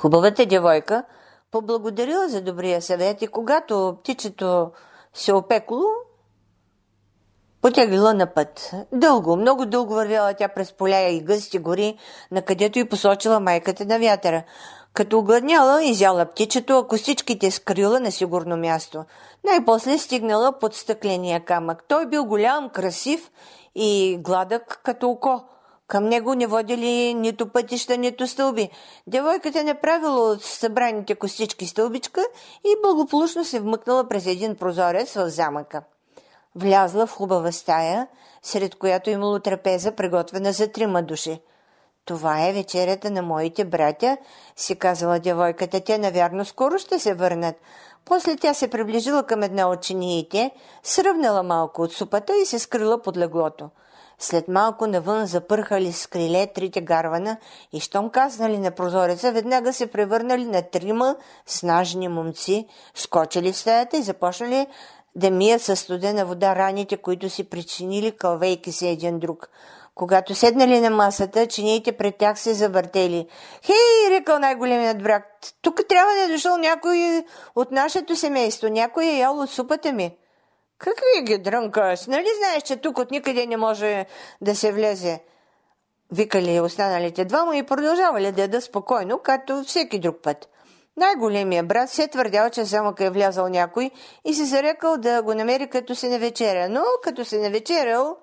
Хубавата девойка поблагодарила за добрия съвет и когато птичето се опекло, потеглила на път. Дълго, много дълго вървяла тя през поля и гъсти гори, накъдето й посочила майката на вятъра. Като огладняла, изяла птичето, а костичките скрила на сигурно място. Най-после стигнала под стъкления камък. Той бил голям, красив и гладък като око. Към него не водили нито пътища, нито стълби. Девойката направила от събраните костички стълбичка и благополучно се вмъкнала през един прозорец в замъка. Влязла в хубава стая, сред която имало трапеза, приготвена за 3 души. Това е вечерята на моите братя, си казала девойката. Те, навярно, скоро ще се върнат. После тя се приближила към една от чиниите, сръбнала малко от супата и се скрила под леглото. След малко навън запърхали с криле 3 гарвана и щом каснали на прозореца, веднага се превърнали на 3 снажни момци, скочили в стаята и започнали да мият със студена вода раните, които си причинили, кълвейки се един друг. Когато седнали на масата, чиниите пред тях се завъртели. «Хей!» рекал най-големият брат. «Тук трябва да е дошъл някой от нашето семейство. Някой е ял от супата ми». «Какви ги дрънкаш? Нали знаеш, че тук от никъде не може да се влезе?» Викали останалите двама и продължавали да ядат спокойно, като всеки друг път. Най-големият брат се твърдял, че в замъка е влязал някой и се зарекал да го намери като се навечеря, но като се навечерял,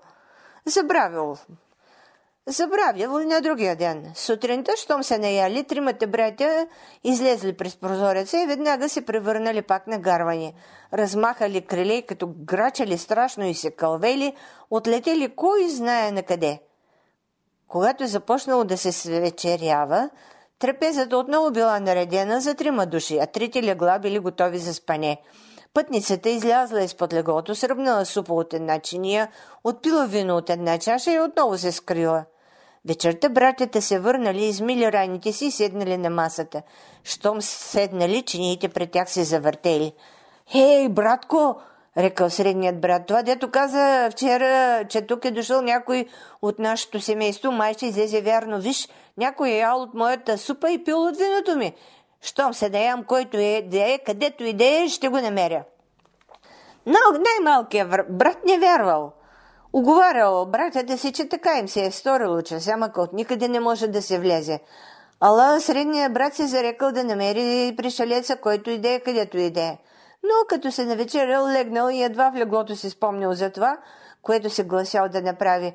Забравил и на другия ден. Сутринта, щом се наяли, 3 братя излезли през прозореца и веднага се превърнали пак на гарвани. Размахали криле, като грачали страшно и се кълвели, отлетели кой знае на къде. Когато започнало да се свечерява, трапезата отново била наредена за 3 души, а 3 легла били готови за спане. Пътницата излязла изпод леглото, сръбнала супа от една чиния, отпила вино от една чаша и отново се скрила. Вечерта братята се върнали, измили раните си и седнали на масата. Щом седнали, чиниите пред тях се завъртели. «Хей, братко!» рекал средният брат. «Това, дето каза вчера, че тук е дошъл някой от нашето семейство, май ще излезе вярно. Виж, някой е ял от моята супа и пил от виното ми. Щом се наям, който е, да е, където и да е, ще го намеря». Но най-малкият брат не вярвал. Уговарял братята си, че така им се е сторило, че замъка от никъде не може да се влезе. Ала средният брат се зарекал да намери пришелеца, който иде е, където иде. Но като се навечерял, легнал и едва в леглото си спомнил за това, което се гласял да направи.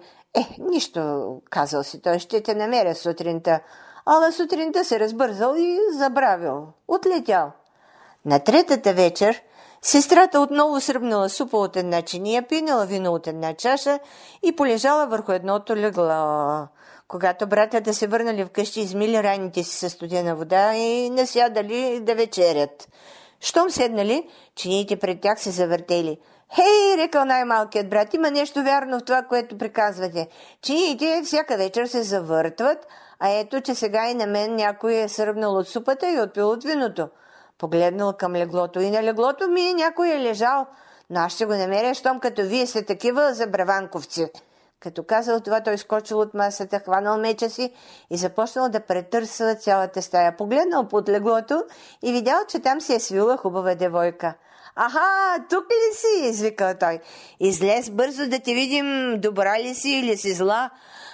Нищо, казал си, той ще те намеря сутринта. Ала сутринта се разбързал и забравил. Отлетял. На 3-та вечер сестрата отново сръбнала супа от една чиния, пинала вино от една чаша и полежала върху едното легло. Когато братята се върнали вкъщи, измили раните си със студена вода и насядали да вечерят. Щом седнали, чиниите пред тях се завъртели. «Хей!» рекал най-малкият брат, «има нещо вярно в това, което приказвате. Чиниите всяка вечер се завъртват, а ето, че сега и на мен някой е сръбнал от супата и отпил от виното». Погледнал към леглото. «И на леглото ми някой е лежал, но аз ще го намеря, щом като вие сте такива забраванковци». Като казал това, той скочил от масата, хванал меча си и започнал да претърсва цялата стая. Погледнал под леглото и видял, че там се е свила хубава девойка. «Аха, тук ли си?» извикал той. «Излез бързо да те видим, добра ли си или си зла?»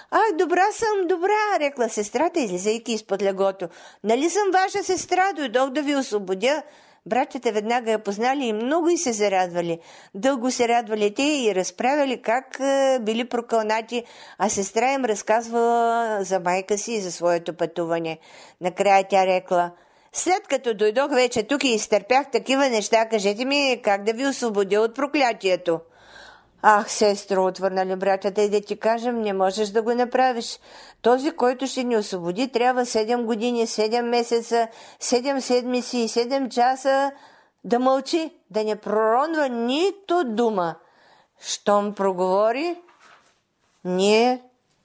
Добра съм, добра», рекла сестрата, излизайки изпод леглото. «Нали съм ваша сестра, дойдох да ви освободя». Братята веднага я познали и много и се зарадвали. Дълго се радвали те и разправяли как били прокълнати, а сестра им разказвала за майка си и за своето пътуване. Накрая тя рекла: «След като дойдох вече тук и изтърпях такива неща, кажете ми как да ви освободя от проклятието». «Ах, сестро», отвърнали братята, «и да ти кажем, не можеш да го направиш. Този, който ще ни освободи, трябва 7 години, 7 месеца, 7 седмици и 7 часа да мълчи, да не проронва нито дума. Щом проговори, ние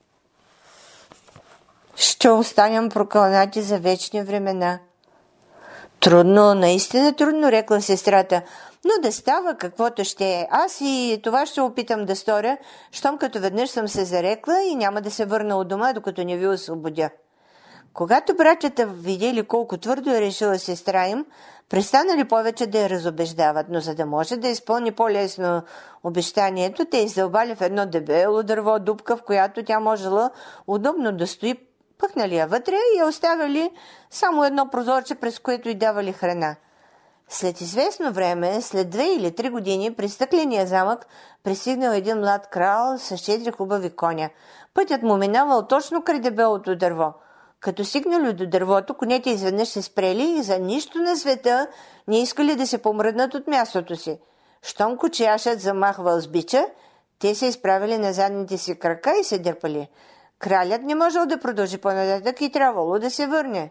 ще останем прокълнати за вечни времена». «Трудно, наистина трудно», рекла сестрата, «но да става каквото ще е. Аз и това ще опитам да сторя, щом като веднъж съм се зарекла и няма да се върна от дома, докато не ви освободя». Когато братята видели колко твърдо е решила сестра им, престанали повече да я разобеждават, но за да може да изпълни по-лесно обещанието, те издълбали в едно дебело дърво дупка, в която тя можела удобно да стои, пъхнали я вътре и я оставили само едно прозорче, през което й давали храна. След известно време, след 2 или 3 години, при стъкления замък пристигнал един млад крал с 4 хубави коня. Пътят му минавал точно край дебелото дърво. Като стигнали до дървото, конете изведнъж се спрели и за нищо на света не искали да се помръднат от мястото си. Щом кучияшът замахвал с бича, те се изправили на задните си крака и се дърпали. Кралят не можел да продължи по-нататък и трябвало да се върне.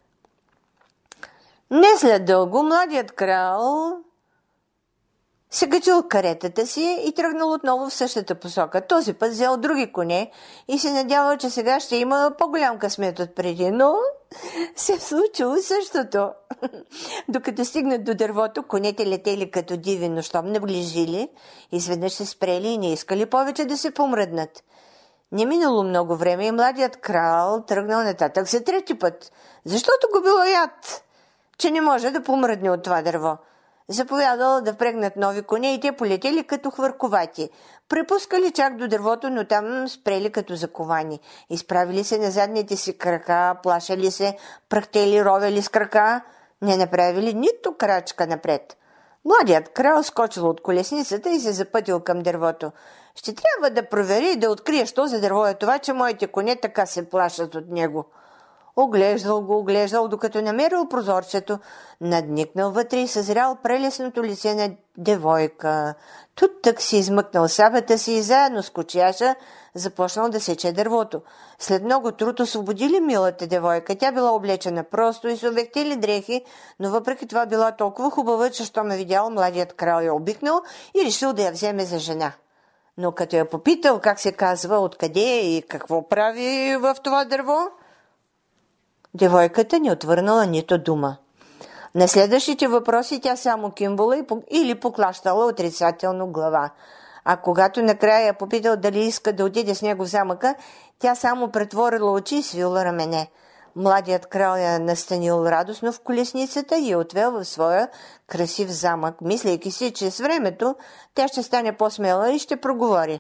Не след дълго младият крал се качил в каретата си и тръгнал отново в същата посока. Този път взел други коне и се надявал, че сега ще има по-голям късмет от преди, но се случило същото. Докато стигнат до дървото, конете летели като диви, но щом наближили, изведнъж се спрели и не искали повече да се помръднат. Не минало много време и младият крал тръгнал нататък за 3 път, защото го било яд, че не може да помръдне от това дърво. Заповядал да впрегнат нови коне и те полетели като хвърковати. Препускали чак до дървото, но там спрели като заковани. Изправили се на задните си крака, плашали се, пръхтели, ровели с крака, не направили нито крачка напред. Младият крал скочил от колесницата и се запътил към дървото. Ще трябва да провери и да открие, що за дърво е това, че моите коне така се плашат от него. Оглеждал, докато намерил прозорчето, надникнал вътре и съзрял прелесното лице на девойка. Тук си измъкнал сабата си и заедно с кучияша започнал да сече дървото. След много труд освободили милата девойка. Тя била облечена просто и с увехтели дрехи, но въпреки това била толкова хубава, че щом видял, младият крал я обикнал и решил да я вземе за жена. Но като я попитал как се казва, откъде е и какво прави в това дърво, девойката не отвърнала нито дума. На следващите въпроси тя само кимвала или поклащала отрицателно глава. А когато накрая я попитал дали иска да отиде с него в замъка, тя само претворила очи и свила рамене. Младият крал я настанил радостно в колесницата и я отвел в своя красив замък, мислейки си, че с времето тя ще стане по-смела и ще проговори.